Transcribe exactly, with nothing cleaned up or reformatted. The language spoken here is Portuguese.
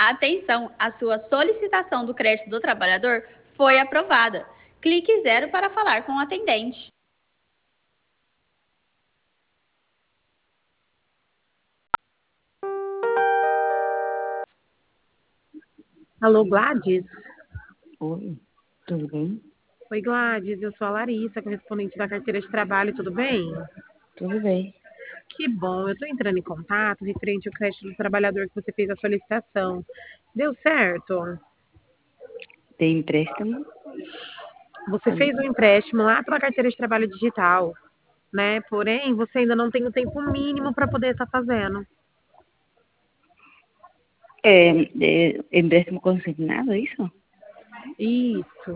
Atenção, a sua solicitação do crédito do trabalhador foi aprovada. Clique zero para falar com o atendente. Alô, Gladys? Oi, tudo bem? Oi, Gladys, eu sou a Larissa, correspondente da carteira de trabalho, tudo bem? Tudo bem. Que bom, eu estou entrando em contato referente ao crédito do trabalhador que você fez a solicitação. Deu certo? Tem empréstimo? Você Alô? fez um empréstimo lá pela carteira de trabalho digital, né? Porém, você ainda não tem o tempo mínimo para poder estar fazendo. É, é empréstimo consignado, isso? Isso.